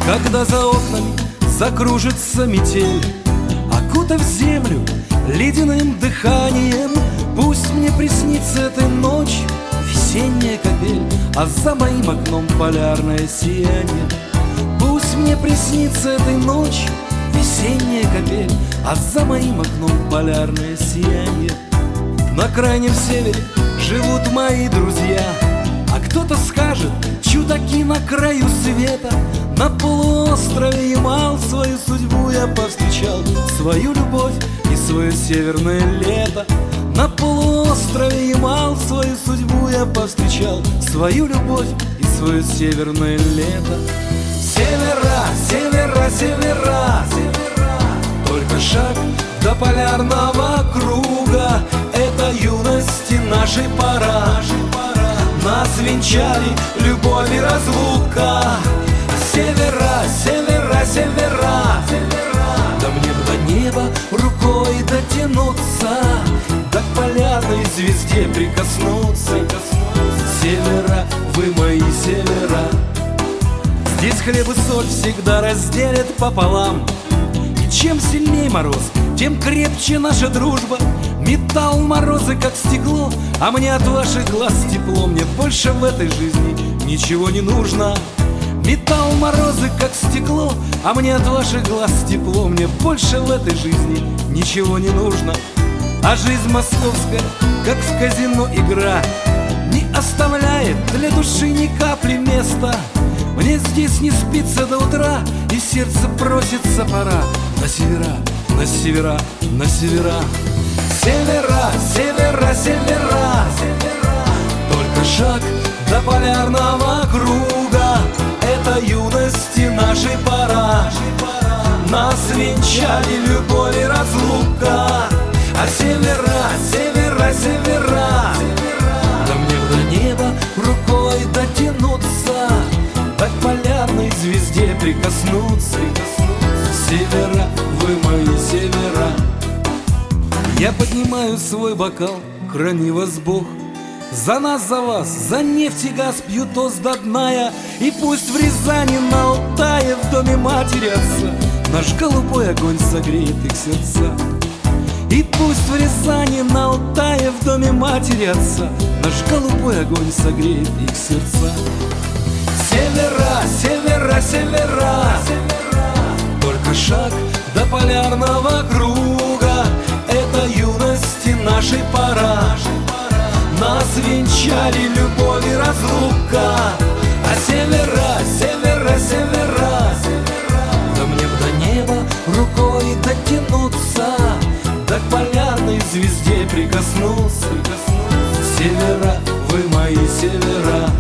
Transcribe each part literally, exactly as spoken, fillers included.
Когда за окнами закружится метель, окутав землю ледяным дыханием, пусть мне приснится этой ночью весенняя капель, а за моим окном полярное сияние. Пусть мне приснится этой ночью весенняя капель, а за моим окном полярное сияние. На крайнем севере живут мои друзья, а кто-то скажет, чудаки на краю света. На полуострове Ямал свою судьбу я повстречал, свою любовь и свое северное лето. На полуострове Ямал свою судьбу я повстречал, свою любовь и свое северное лето. Севера, севера, севера, севера, только шаг до полярного круга. Это юности нашей пора, нас венчали любовь и разлука. Севера, севера, севера, да мне бы до неба рукой дотянуться, да к полярной звезде прикоснуться. Севера, вы мои севера. Здесь хлеб и соль всегда разделят пополам, и чем сильней мороз, тем крепче наша дружба. Металл морозы, как стекло, а мне от ваших глаз тепло. Мне больше в этой жизни ничего не нужно. Металл морозы, как стекло, а мне от ваших глаз тепло. Мне больше в этой жизни ничего не нужно. А жизнь московская, как в казино игра, не оставляет для души ни капли места. Мне здесь не спится до утра, и сердце просится пора на севера, на севера, на севера. Севера, севера, севера, севера, только шаг до полярного круга. Это юности нашей пора, нас венчали любовь и разлука. А севера, севера, севера, да мне до неба рукой дотянуться, да к полярной звезде прикоснуться. Севера, вы мои севера. Я поднимаю свой бокал, храни вас Бог. За нас, за вас, за нефть и газ пью тост до дна я. И пусть в Рязани, на Алтае, в доме матери отца наш голубой огонь согреет их сердца. И пусть в Рязани, на Алтае, в доме матери отца наш голубой огонь согреет их сердца. Севера, севера, севера, только шаг до полярного круга. Это юности нашей пора, нас венчали любовь и разлука. А севера, севера, севера, да мне бы до неба рукой дотянуться, да к полярной звезде прикоснуться. Севера, вы мои севера.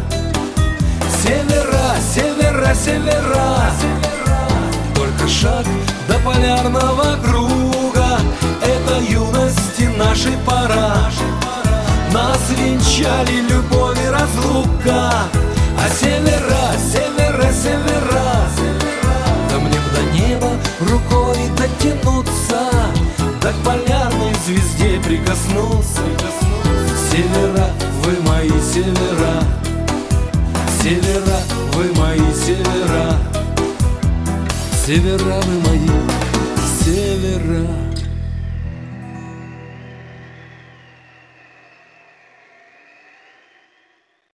Севера, севера, севера, только шаг до полярного круга. Это юности нашей пора, нас венчали любовь и разлука. А севера, севера, севера, да мне бы до неба рукой дотянуться, да к полярной звезде прикоснуться. Севера, вы мои севера. Севера, вы мои севера. Севера, вы мои севера.